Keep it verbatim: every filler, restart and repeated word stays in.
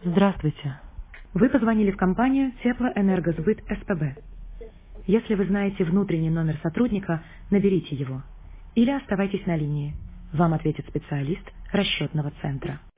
Здравствуйте. Вы позвонили в компанию Теплоэнергосбыт СПБ. Если вы знаете внутренний номер сотрудника, наберите его. Или оставайтесь на линии. Вам ответит специалист расчетного центра.